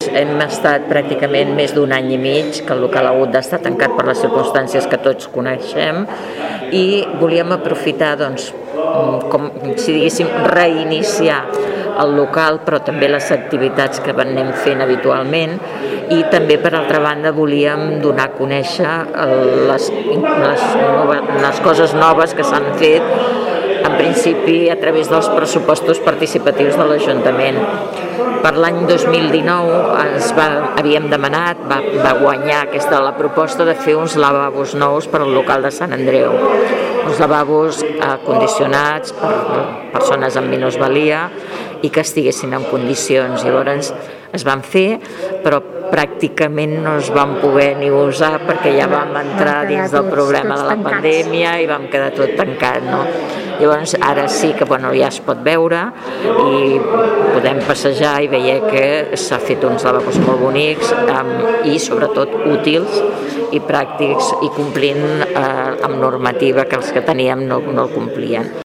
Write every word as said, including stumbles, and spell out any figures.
hem estat pràcticament més d'un any i mig, que el local ha hagut d'estar tancat per les circumstàncies que tots coneixem, i volíem aprofitar, doncs, com si diguéssim, reiniciar el local, però també les activitats que anem fent habitualment, i també, per altra banda, volíem donar a conèixer les, les, les coses noves que s'han fet, en principi a través dels pressupostos participatius de l'Ajuntament. Per l'any dos mil dinou ens va, havíem demanat, va, va guanyar aquesta la proposta de fer uns lavabos nous per al local de Sant Andreu. Uns lavabos condicionats per persones amb minusvalia i que estiguessin en condicions. Llavors es van fer, però pràcticament no es van poder ni usar perquè ja vam entrar dins del problema de la pandèmia i vam quedar tot tancat, no? Llavors ara sí que bueno, ja es pot veure i podem passejar i veure que s'ha fet uns lavabos molt bonics um, i sobretot útils i pràctics i complint eh, amb normativa que els que teníem no, no el complien.